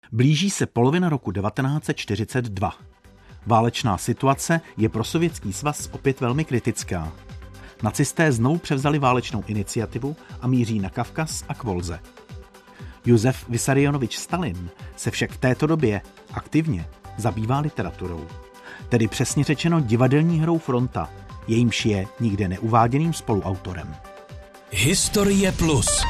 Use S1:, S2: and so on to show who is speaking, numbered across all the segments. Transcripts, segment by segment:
S1: Blíží se polovina roku 1942. Válečná situace je pro Sovětský svaz opět velmi kritická. Nacisté znovu převzali válečnou iniciativu a míří na Kavkaz a k Volze. Josef Vissarionovič Stalin se však v této době aktivně zabývá literaturou. Tedy přesně řečeno divadelní hrou Fronta, jejímž je nikde neuváděným spoluautorem.
S2: Historie plus.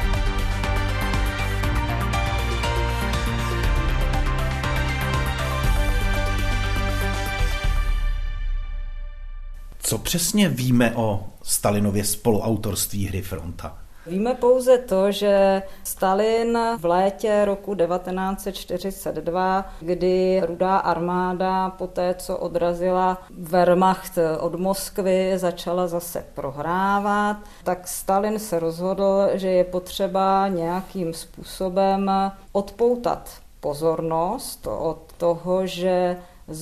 S1: Co přesně víme o Stalinově spoluautorství hry Fronta?
S3: Víme pouze to, že Stalin v létě roku 1942, kdy Rudá armáda poté, co odrazila Wehrmacht od Moskvy, začala zase prohrávat, tak Stalin se rozhodl, že je potřeba nějakým způsobem odpoutat pozornost od toho, že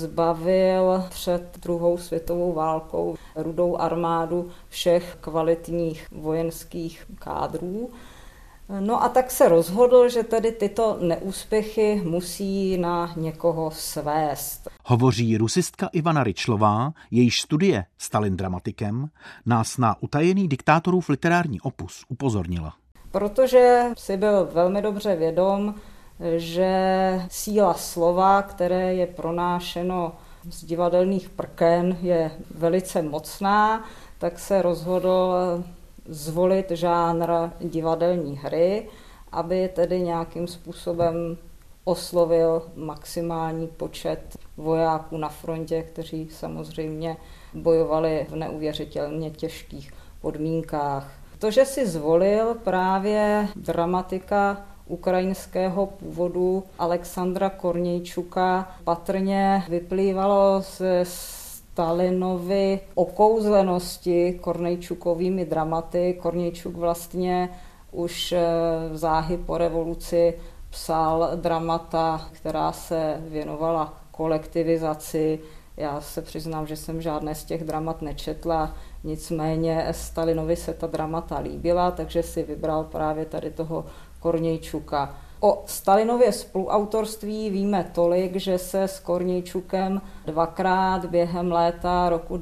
S3: zbavil před druhou světovou válkou Rudou armádu všech kvalitních vojenských kádrů. No a tak se rozhodl, že tedy tyto neúspěchy musí na někoho svést.
S1: Hovoří rusistka Ivana Ryčlová, jejíž studie Stalin dramatikem nás na utajený diktátorův literární opus upozornila.
S3: Protože si byl velmi dobře vědom, že síla slova, které je pronášeno z divadelních prken, je velice mocná, tak se rozhodl zvolit žánr divadelní hry, aby tedy nějakým způsobem oslovil maximální počet vojáků na frontě, kteří samozřejmě bojovali v neuvěřitelně těžkých podmínkách. To, že si zvolil právě dramatika ukrajinského původu Alexandra Kornějčuka, patrně vyplývalo ze Stalinovy okouzlenosti Kornějčukovými dramaty. Kornějčuk vlastně už záhy po revoluci psal dramata, která se věnovala kolektivizaci. Já se přiznám, že jsem žádné z těch dramat nečetla, nicméně Stalinovi se ta dramata líbila, takže si vybral právě tady toho Kornějčuka. O Stalinově spoluautorství víme tolik, že se s Kornějčukem dvakrát během léta roku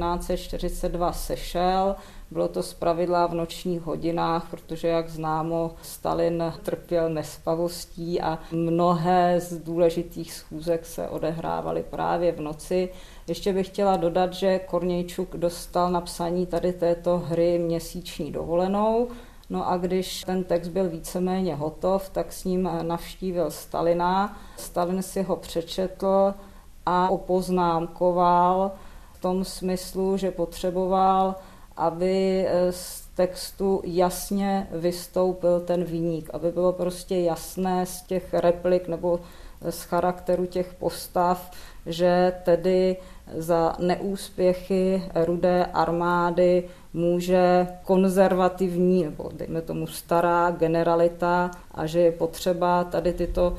S3: 1942 sešel. Bylo to zpravidla v nočních hodinách, protože, jak známo, Stalin trpěl nespavostí a mnohé z důležitých schůzek se odehrávaly právě v noci. Ještě bych chtěla dodat, že Kornějčuk dostal na psaní tady této hry měsíční dovolenou. No a když ten text byl víceméně hotov, tak s ním navštívil Stalina. Stalin si ho přečetl a opoznámkoval v tom smyslu, že potřeboval, aby z textu jasně vystoupil ten viník, aby bylo prostě jasné z těch replik nebo z charakteru těch postav, že tedy za neúspěchy Rudé armády může konzervativní, nebo dejme tomu stará generalita a že je potřeba tady tyto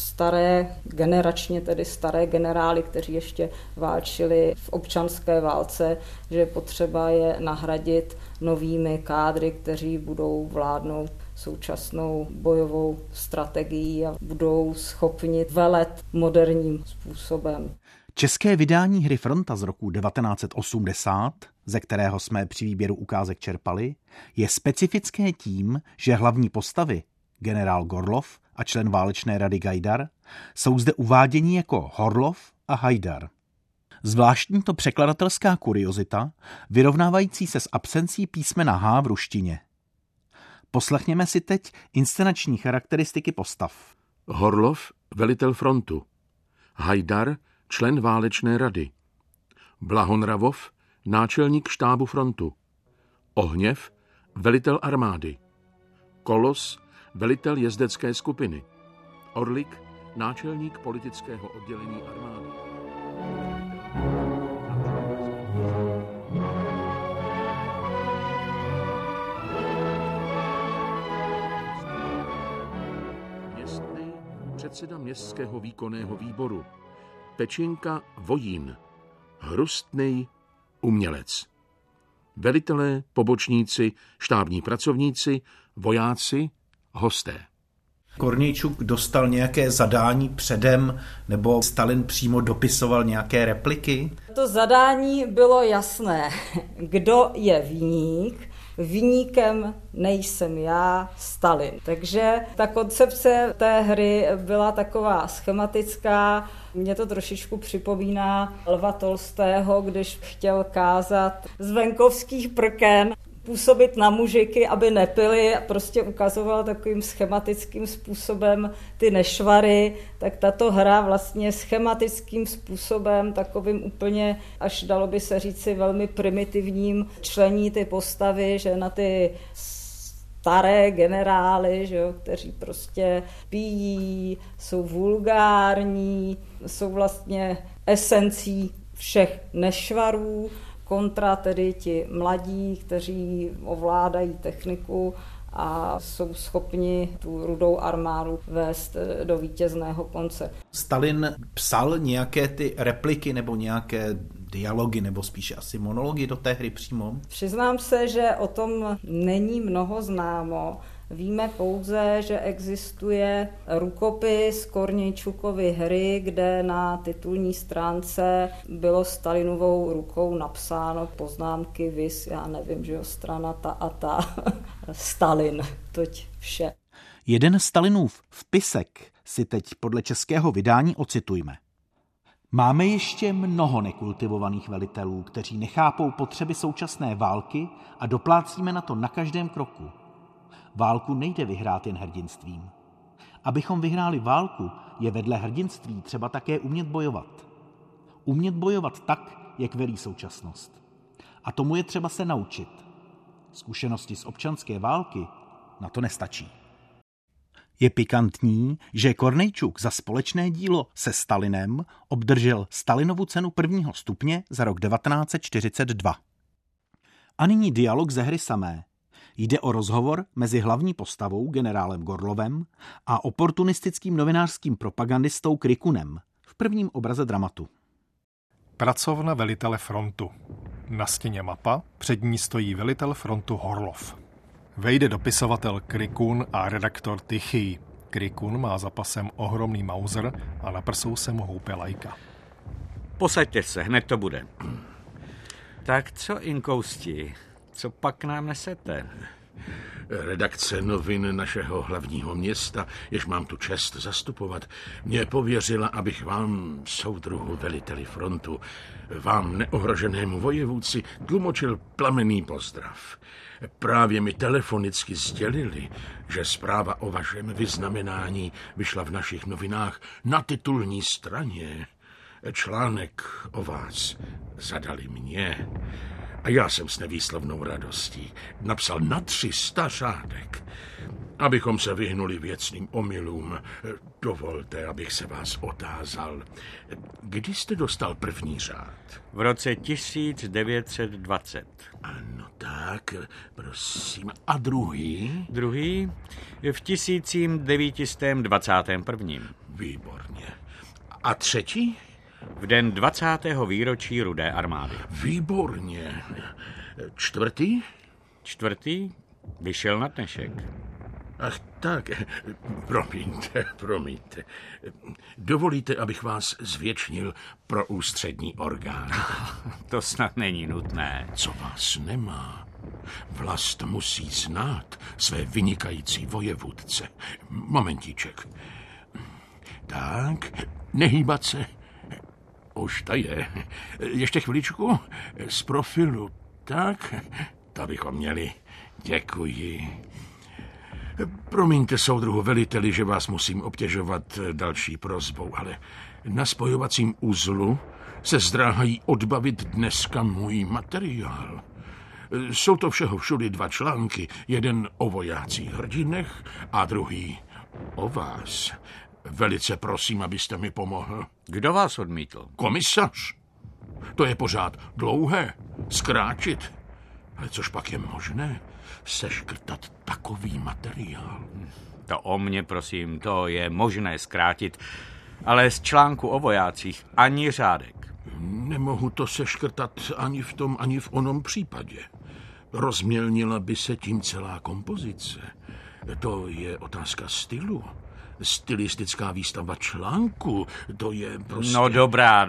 S3: staré generály, kteří ještě válčili v občanské válce, že je potřeba je nahradit novými kádry, kteří budou vládnout současnou bojovou strategií a budou schopni velet moderním způsobem.
S1: České vydání hry Fronta z roku 1980, ze kterého jsme při výběru ukázek čerpali, je specifické tím, že hlavní postavy, generál Gorlov a člen válečné rady Gajdar, jsou zde uváděni jako Horlov a Hajdar. Zvláštní to překladatelská kuriozita, vyrovnávající se s absencí písmena H v ruštině. Poslechněme si teď inscenační charakteristiky postav.
S4: Horlov, velitel frontu. Hajdar, člen válečné rady. Blahonravov, náčelník štábu frontu. Ohněv, velitel armády. Kolos, velitel jezdecké skupiny. Orlik, náčelník politického oddělení armády. Městný, předseda městského výkonného výboru. Pečinka, vojín. Hrustnej, umělec. Velitelé, pobočníci, štábní pracovníci, vojáci, hosté.
S1: Kornějčuk dostal nějaké zadání předem, nebo Stalin přímo dopisoval nějaké repliky?
S3: To zadání bylo jasné. Kdo je viník? Viníkem nejsem já, Stalin. Takže ta koncepce té hry byla taková schematická. Mě to trošičku připomíná Lva Tolstého, když chtěl kázat z venkovských prken působit na mužiky, aby nepili, a prostě ukazoval takovým schematickým způsobem ty nešvary, tak tato hra vlastně schematickým způsobem, takovým úplně, až dalo by se říci velmi primitivním, člení ty postavy, že na ty staré generály, že jo, kteří prostě pijí, jsou vulgární, jsou vlastně esencí všech nešvarů, kontra tedy ti mladí, kteří ovládají techniku a jsou schopni tu Rudou armádu vést do vítězného konce.
S1: Stalin psal nějaké ty repliky nebo nějaké dialogy, nebo spíše asi monology do té hry přímo?
S3: Přiznám se, že o tom není mnoho známo. Víme pouze, že existuje rukopis Kornějčukovy hry, kde na titulní stránce bylo Stalinovou rukou napsáno poznámky vis, já nevím, že jo, strana ta a ta, Stalin, toť vše.
S1: Jeden Stalinův vpisek si teď podle českého vydání ocitujme. Máme ještě mnoho nekultivovaných velitelů, kteří nechápou potřeby současné války a doplácíme na to na každém kroku. Válku nejde vyhrát jen hrdinstvím. Abychom vyhráli válku, je vedle hrdinství třeba také umět bojovat. Umět bojovat tak, jak velí současnost. A tomu je třeba se naučit. Zkušenosti z občanské války na to nestačí. Je pikantní, že Kornějčuk za společné dílo se Stalinem obdržel Stalinovu cenu prvního stupně za rok 1942. A nyní dialog ze hry samé. Jde o rozhovor mezi hlavní postavou generálem Gorlovem a oportunistickým novinářským propagandistou Krikunem v prvním obraze dramatu.
S5: Pracovna velitele frontu. Na stěně mapa, před ní stojí velitel frontu Horlov. Vejde dopisovatel Krikun a redaktor Tichý. Krikun má za pasem ohromný mauser a na prsou se mu houpe lajka.
S6: Posaďte se, hned to bude. Tak co, inkousti, co pak nám nesete?
S4: Redakce novin našeho hlavního města, jež mám tu čest zastupovat, mě pověřila, abych vám, soudruhu veliteli frontu, vám neohroženému vojevůdci, tlumočil plamenný pozdrav. Právě mi telefonicky sdělili, že zpráva o vašem vyznamenání vyšla v našich novinách na titulní straně. Článek o vás zadali mě. A já jsem s nevýslovnou radostí napsal na 300 řádek. Abychom se vyhnuli věcným omylům, dovolte, abych se vás otázal. Kdy jste dostal první řád?
S6: V roce 1920.
S4: Ano, tak, prosím. A druhý?
S6: Druhý v 1921.
S4: Výborně. A třetí?
S6: V den 20. výročí Rudé armády.
S4: Výborně. Čtvrtý?
S6: Čtvrtý vyšel na dnešek.
S4: Ach tak, promiňte. Dovolíte, abych vás zvětšnil pro ústřední orgán?
S6: To snad není nutné.
S4: Co vás nemá? Vlast musí znát své vynikající vojevůdce. Momentíček. Tak, nehýbat se. Už to je. Ještě chviličku. Z profilu. Tak, to bychom měli. Děkuji. Promiňte, soudruhu veliteli, že vás musím obtěžovat další prosbou, ale na spojovacím uzlu se zdráhají odbavit dneska můj materiál. Jsou to všeho všudy 2 články, jeden o vojácích hrdinech a druhý o vás. Velice prosím, abyste mi pomohl.
S6: Kdo vás odmítl?
S4: Komisař. To je pořád dlouhé, zkrátit. Ale což pak je možné? Seškrtat takový materiál.
S6: To o mně, prosím, to je možné zkrátit. Ale z článku o vojácích ani řádek.
S4: Nemohu to seškrtat ani v tom, ani v onom případě. Rozmělnila by se tím celá kompozice. To je otázka stylu. stylistická výstava článku, to je prostě...
S6: No dobrá.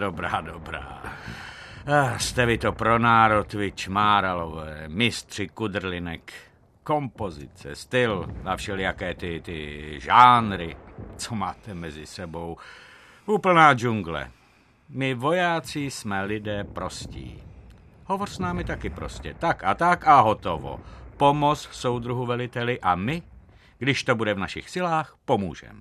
S6: Jste vy to pro národ, vy čmáralové, mistři kudrlinek, kompozice, styl a všelijaké ty žánry, co máte mezi sebou. Úplná džungle. My vojáci jsme lidé prostí. Hovor s námi taky prostě. Tak a hotovo. Pomoz soudruhu veliteli a my, když to bude v našich silách, pomůžeme.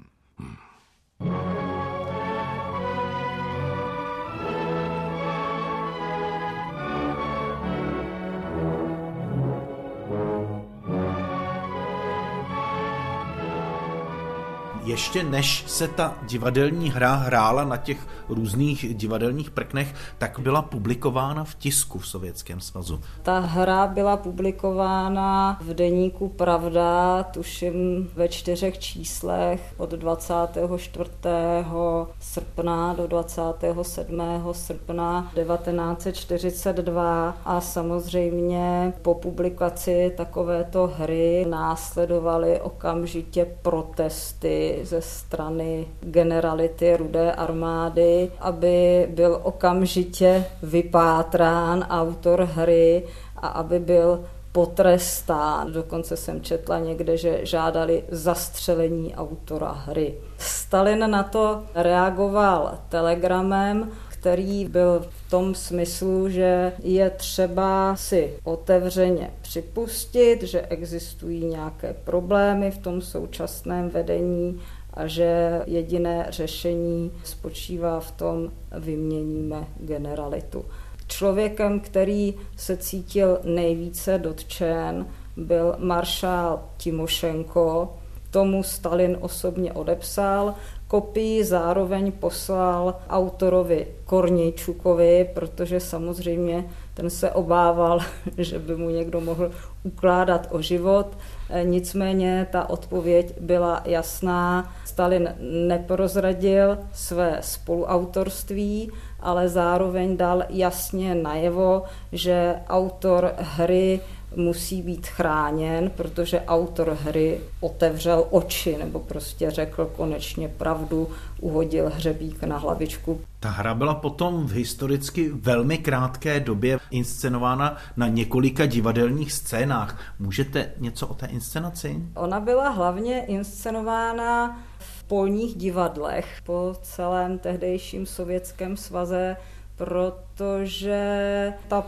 S1: Ještě než se ta divadelní hra hrála na těch různých divadelních prknech, tak byla publikována v tisku v Sovětském svazu.
S3: Ta hra byla publikována v deníku Pravda, tuším ve 4 číslech od 24. srpna do 27. srpna 1942 a samozřejmě po publikaci takovéto hry následovaly okamžitě protesty ze strany generality Rudé armády, aby byl okamžitě vypátrán autor hry a aby byl potrestán. Dokonce jsem četla někde, že žádali zastřelení autora hry. Stalin na to reagoval telegramem, který byl v tom smyslu, že je třeba si otevřeně připustit, že existují nějaké problémy v tom současném vedení a že jediné řešení spočívá v tom, vyměníme generalitu. Člověkem, který se cítil nejvíce dotčen, byl maršál Timošenko. Tomu Stalin osobně odepsal. Kopii zároveň poslal autorovi Kornějčukovi, protože samozřejmě ten se obával, že by mu někdo mohl ukládat o život. Nicméně ta odpověď byla jasná. Stalin neprozradil své spoluautorství, ale zároveň dal jasně najevo, že autor hry musí být chráněn, protože autor hry otevřel oči nebo prostě řekl konečně pravdu, uhodil hřebík na hlavičku.
S1: Ta hra byla potom v historicky velmi krátké době inscenována na několika divadelních scénách. Můžete něco o té inscenaci?
S3: Ona byla hlavně inscenována v polních divadlech po celém tehdejším Sovětském svaze, protože ta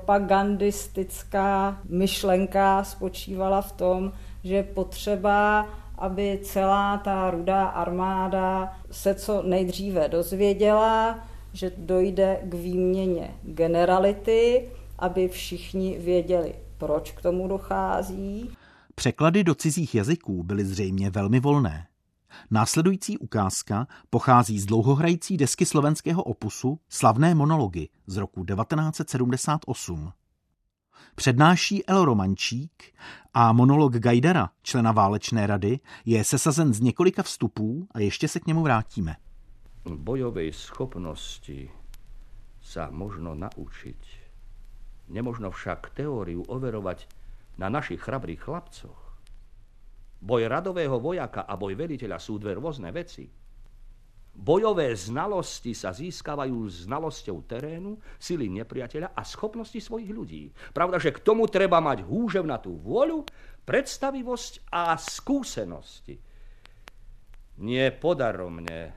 S3: propagandistická myšlenka spočívala v tom, že je potřeba, aby celá ta Rudá armáda se co nejdříve dozvěděla, že dojde k výměně generality, aby všichni věděli, proč k tomu dochází.
S1: Překlady do cizích jazyků byly zřejmě velmi volné. Následující ukázka pochází z dlouhohrající desky slovenského opusu Slavné monology z roku 1978. Přednáší El Romančík a monolog Gajdara, člena válečné rady, je sesazen z několika vstupů a ještě se k němu vrátíme.
S7: Bojovej schopnosti sa možno naučiť. Nemožno však teóriu overovať na našich chrabrých chlapcoch. Boj radového vojaka a boj veliteľa sú dve rôzne veci. Bojové znalosti sa získavajú znalosťou terénu, sily nepriateľa a schopnosti svojich ľudí. Pravda, že k tomu treba mať húževnatú vôľu, predstavivosť a skúsenosti. Nie podaromne.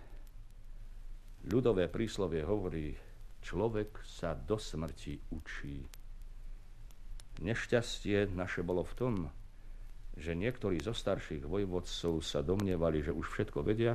S7: Ľudové príslovie hovorí, človek sa do smrti učí. Nešťastie naše bolo v tom, že niektorí zo starších vojvodcov sa domnievali, že už všetko vedia,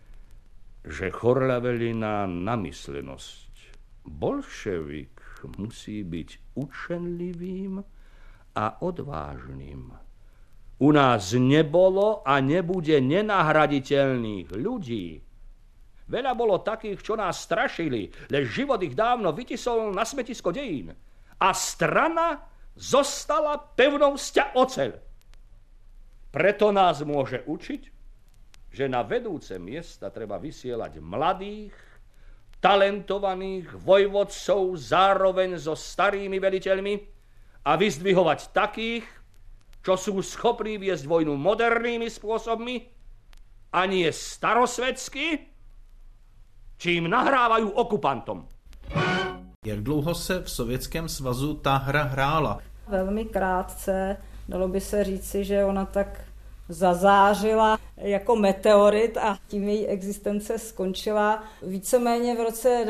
S7: že chorľaveli na namyslenosť. Bolševik musí byť učenlivým a odvážným. U nás nebolo a nebude nenahraditeľných ľudí. Veľa bolo takých, čo nás strašili, lež život ich dávno vytisol na smetisko dejín. A strana zostala pevnou sťa oceľ. Preto nás môže učiť, že na vedúce miesta treba vysielať mladých, talentovaných vojvodcov zároveň so starými veliteľmi a vyzdvihovať takých, čo sú schopní viesť vojnu modernými spôsobmi ani je starosvedsky, čím nahrávají okupantom.
S8: Jak dlouho se v Sovětském svazu ta hra hrála?
S3: Velmi krátce, dalo by se říci, že ona tak zazářila jako meteorit a tím její existence skončila. Víceméně v roce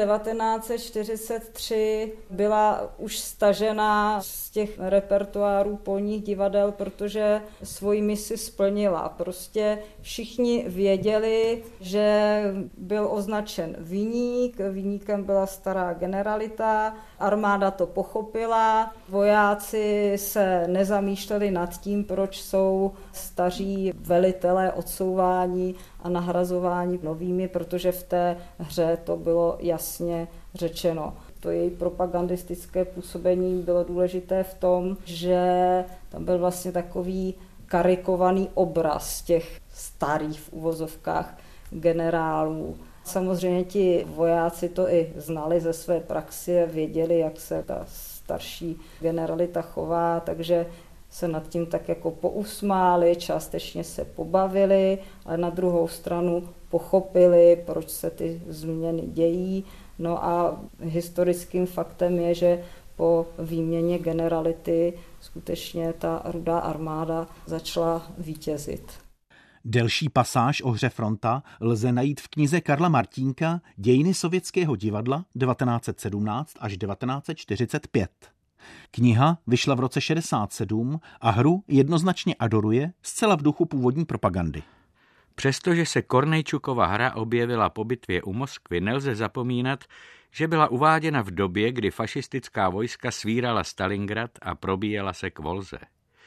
S3: 1943 byla už stažena z těch repertoárů polních divadel, protože svoji misi splnila. Prostě všichni věděli, že byl označen viník, viníkem byla stará generalita, armáda to pochopila, vojáci se nezamýšleli nad tím, proč jsou staří velitelé odsouvání a nahrazování novými, protože v té hře to bylo jasně řečeno. To její propagandistické působení bylo důležité v tom, že tam byl vlastně takový karikovaný obraz těch starých v uvozovkách generálů. Samozřejmě ti vojáci to i znali ze své praxe, věděli, jak se ta starší generalita chová, takže se nad tím tak jako pousmáli, částečně se pobavili, ale na druhou stranu pochopili, proč se ty změny dějí. No a historickým faktem je, že po výměně generality skutečně ta Rudá armáda začala vítězit.
S1: Delší pasáž o hře Fronta lze najít v knize Karla Martínka Dějiny sovětského divadla 1917 až 1945. Kniha vyšla v roce 67 a hru jednoznačně adoruje zcela v duchu původní propagandy.
S6: Přestože se Kornejčukova hra objevila po bitvě u Moskvy, nelze zapomínat, že byla uváděna v době, kdy fašistická vojska svírala Stalingrad a probíjela se k Volze.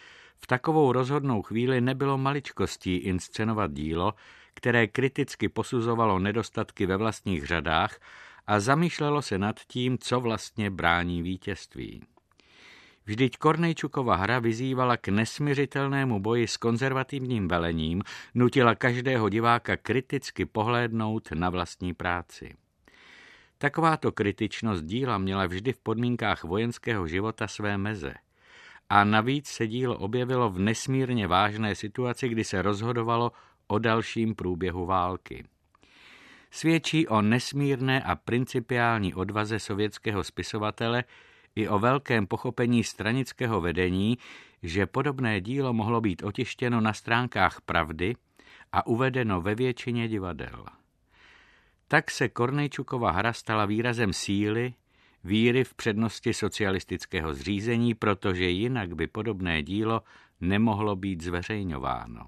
S6: V takovou rozhodnou chvíli nebylo maličkostí inscenovat dílo, které kriticky posuzovalo nedostatky ve vlastních řadách a zamýšlelo se nad tím, co vlastně brání vítězství. Vždyť Kornejčukova hra vyzývala k nesmiřitelnému boji s konzervativním velením, nutila každého diváka kriticky pohlédnout na vlastní práci. Takováto kritičnost díla měla vždy v podmínkách vojenského života své meze. A navíc se dílo objevilo v nesmírně vážné situaci, kdy se rozhodovalo o dalším průběhu války. Svědčí o nesmírné a principiální odvaze sovětského spisovatele i o velkém pochopení stranického vedení, že podobné dílo mohlo být otištěno na stránkách Pravdy a uvedeno ve většině divadel. Tak se Kornejčukova hra stala výrazem síly, víry v přednosti socialistického zřízení, protože jinak by podobné dílo nemohlo být zveřejňováno.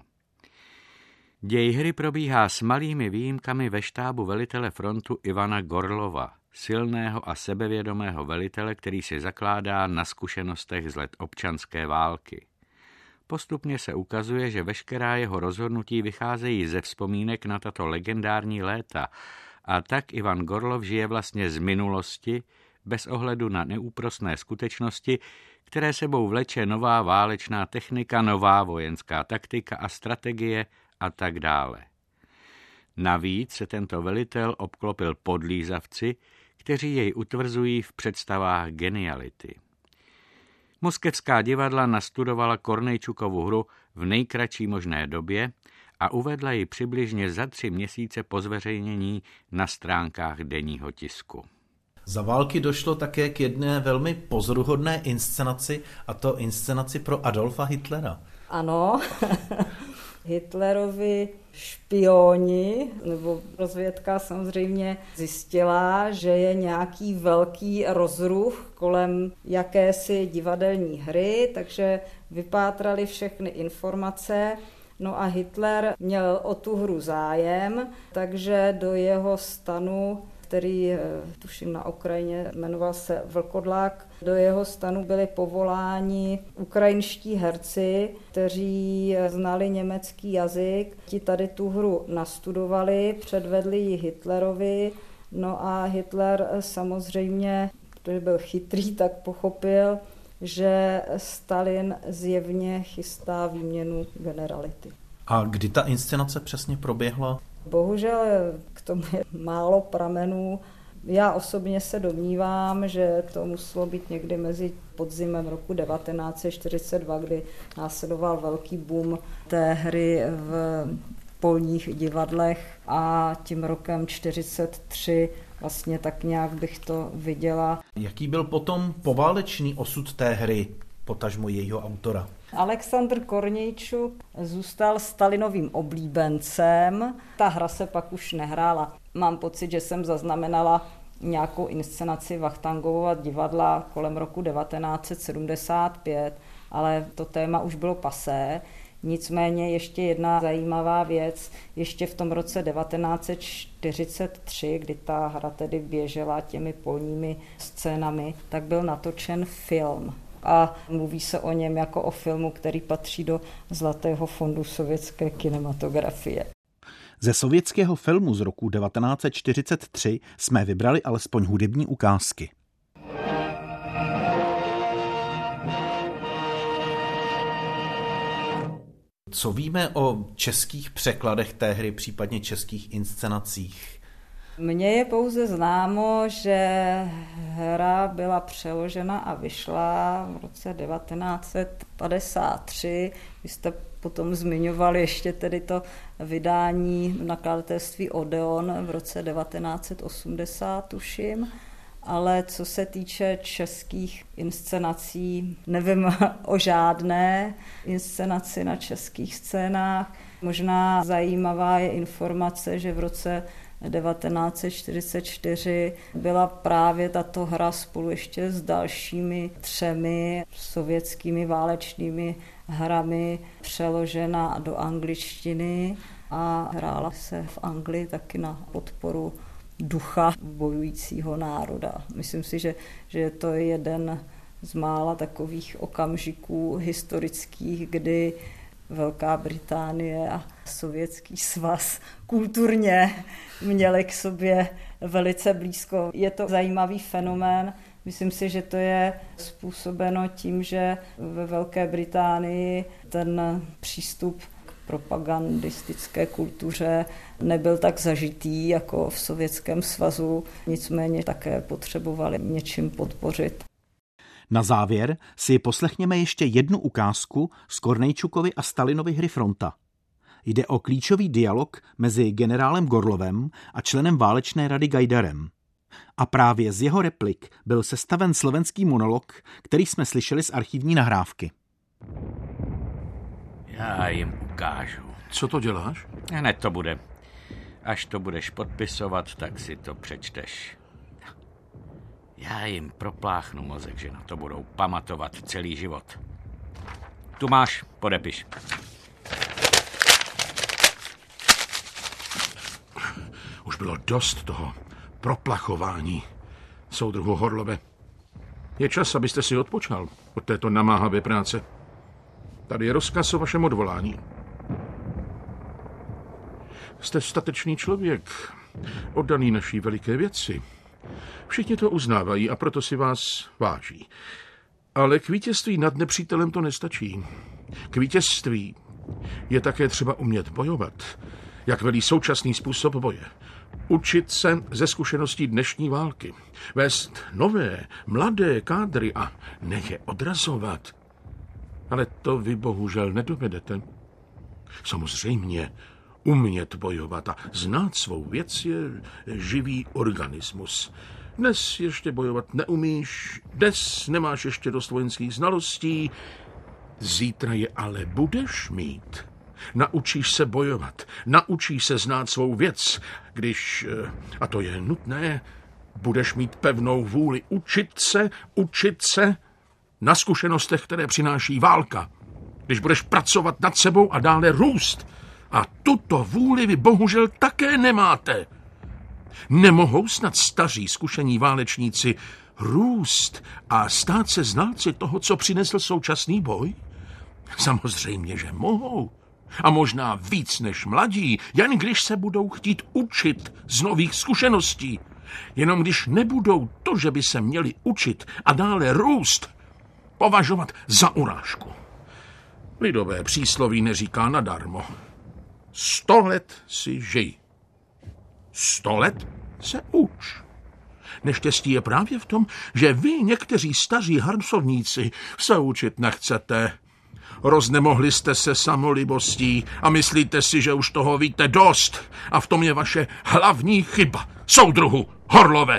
S6: Děj hry probíhá s malými výjimkami ve štábu velitele frontu Ivana Gorlova, silného a sebevědomého velitele, který si zakládá na zkušenostech z let občanské války. Postupně se ukazuje, že veškerá jeho rozhodnutí vycházejí ze vzpomínek na tato legendární léta a tak Ivan Gorlov žije vlastně z minulosti, bez ohledu na neúprosné skutečnosti, které sebou vleče nová válečná technika, nová vojenská taktika a strategie a tak dále. Navíc se tento velitel obklopil podlízavci, kteří jej utvrzují v představách geniality. Moskevská divadla nastudovala Kornejčukovu hru v nejkratší možné době a uvedla ji přibližně za 3 měsíce po zveřejnění na stránkách denního tisku.
S8: Za války došlo také k jedné velmi pozoruhodné inscenaci, a to inscenaci pro Adolfa Hitlera.
S3: Ano, Hitlerovi špioni, nebo rozvědka samozřejmě zjistila, že je nějaký velký rozruch kolem jakési divadelní hry, takže vypátrali všechny informace. No a Hitler měl o tu hru zájem, takže do jeho stanu, který tuším na Ukrajině jmenoval se Vlkodlak, do jeho stanu byli povoláni ukrajinští herci, kteří znali německý jazyk. Ti tady tu hru nastudovali, předvedli ji Hitlerovi, no a Hitler samozřejmě, protože byl chytrý, tak pochopil, že Stalin zjevně chystá výměnu generality.
S8: A kdy ta inscenace přesně proběhla?
S3: Bohužel k tomu je málo pramenů. Já osobně se domnívám, že to muselo být někdy mezi podzimem roku 1942, kdy následoval velký boom té hry v polních divadlech a tím rokem 1943 vlastně tak nějak bych to viděla.
S8: Jaký byl potom poválečný osud té hry, potažmo jejího autora?
S3: Alexandr Kornějčuk zůstal Stalinovým oblíbencem. Ta hra se pak už nehrála. Mám pocit, že jsem zaznamenala nějakou inscenaci Vachtangovova divadla kolem roku 1975, ale to téma už bylo pasé. Nicméně ještě jedna zajímavá věc, ještě v tom roce 1943, kdy ta hra tedy běžela těmi polními scénami, tak byl natočen film. A mluví se o něm jako o filmu, který patří do Zlatého fondu sovětské kinematografie.
S1: Ze sovětského filmu z roku 1943 jsme vybrali alespoň hudební ukázky.
S8: Co víme o českých překladech té hry, případně českých inscenacích?
S3: Mně je pouze známo, že hra byla přeložena a vyšla v roce 1953. Vy jste potom zmiňovali ještě tedy to vydání v nakladatelství Odeon v roce 1980, tuším. Ale co se týče českých inscenací, nevím o žádné inscenaci na českých scénách. Možná zajímavá je informace, že v roce 1944 byla právě tato hra spolu ještě s dalšími 3 sovětskými válečnými hrami přeložena do angličtiny a hrála se v Anglii taky na podporu ducha bojujícího národa. Myslím si, že to je jeden z mála takových okamžiků historických, kdy Velká Británie a Sovětský svaz kulturně měli k sobě velice blízko. Je to zajímavý fenomén. Myslím si, že to je způsobeno tím, že ve Velké Británii ten přístup k propagandistické kultuře nebyl tak zažitý jako v Sovětském svazu, nicméně také potřebovali něčím podpořit.
S1: Na závěr si poslechněme ještě jednu ukázku z Kornejčukovy a Stalinovy hry Fronta. Jde o klíčový dialog mezi generálem Gorlovem a členem válečné rady Gajdarem. A právě z jeho replik byl sestaven slovenský monolog, který jsme slyšeli z archivní nahrávky.
S6: Já jim ukážu.
S4: Co to děláš?
S6: Hned to bude. Až to budeš podpisovat, tak si to přečteš. Já jim propláchnu mozek, že na to budou pamatovat celý život. Tu máš, podepiš.
S4: Už bylo dost toho proplachování, soudruhu Horlove. Je čas, abyste si odpočal od této namáhavé práce. Tady je rozkaz o vašem odvolání. Jste statečný člověk, oddaný naší veliké věci. Všichni to uznávají a proto si vás váží. Ale k vítězství nad nepřítelem to nestačí. K vítězství je také třeba umět bojovat, jak velí současný způsob boje. Učit se ze zkušeností dnešní války. Vést nové, mladé kádry a ne je odrazovat. Ale to vy bohužel nedovedete. Samozřejmě umět bojovat a znát svou věc je živý organismus. Dnes ještě bojovat neumíš, dnes nemáš ještě dost vojenských znalostí, zítra je ale budeš mít. Naučíš se bojovat, naučíš se znát svou věc, když, a to je nutné, budeš mít pevnou vůli učit se na zkušenostech, které přináší válka. Když budeš pracovat nad sebou a dále růst. A tuto vůli vy bohužel také nemáte. Nemohou snad staří zkušení válečníci růst a stát se znalci toho, co přinesl současný boj? Samozřejmě, že mohou. A možná víc než mladí, jen když se budou chtít učit z nových zkušeností. Jenom když nebudou to, že by se měli učit a dále růst, považovat za urážku. Lidové přísloví neříká nadarmo. 100 let si žij. 100 let se uč. Neštěstí je právě v tom, že vy, někteří staří harcovníci, se učit nechcete. Roznemohli jste se samolibostí a myslíte si, že už toho víte dost. A v tom je vaše hlavní chyba, soudruhu Horlove.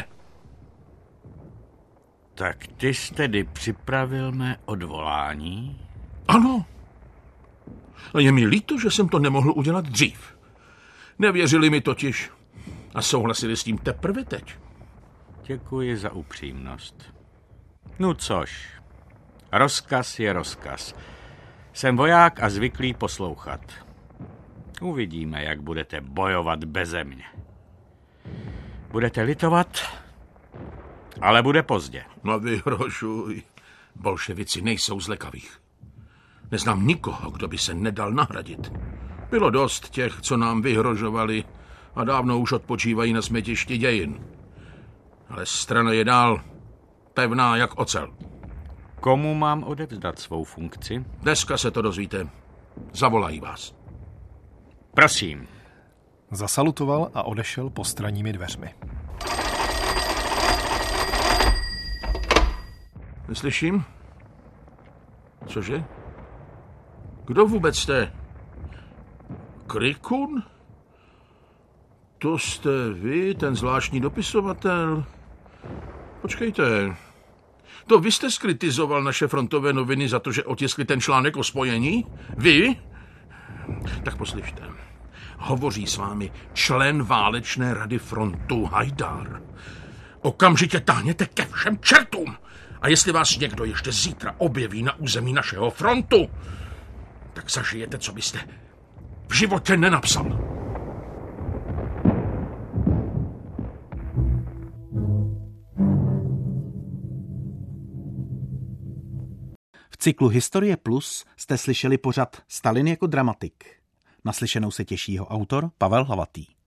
S6: Tak ty jsi tedy připravil mé odvolání?
S4: Ano. A je mi líto, že jsem to nemohl udělat dřív. Nevěřili mi totiž a souhlasili s tím teprve teď.
S6: Děkuji za upřímnost. No což, rozkaz je rozkaz. Jsem voják a zvyklý poslouchat. Uvidíme, jak budete bojovat beze mě. Budete litovat, ale bude pozdě.
S4: No vyhrožuj. Bolševici nejsou z lekavých. Neznám nikoho, kdo by se nedal nahradit. Bylo dost těch, co nám vyhrožovali a dávno už odpočívají na smetišti dějin. Ale strana je dál pevná jak ocel.
S6: Komu mám odevzdat svou funkci?
S4: Dneska se to dozvíte. Zavolají vás.
S6: Prosím.
S5: Zasalutoval a odešel postranními dveřmi.
S4: Neslyším? Cože? Kdo vůbec jste? Krikun? To jste vy, ten zvláštní dopisovatel? Počkejte. To vy jste skritizoval naše frontové noviny za to, že otiskli ten článek o spojení? Vy? Tak poslyšte. Hovoří s vámi člen válečné rady frontu Hajdar. Okamžitě táhněte ke všem čertům. A jestli vás někdo ještě zítra objeví na území našeho frontu, tak zažijete, co byste v životě nenapsal.
S1: V cyklu Historie Plus jste slyšeli pořad Stalin jako dramatik. Naslyšenou se těší jeho autor Pavel Hlavatý.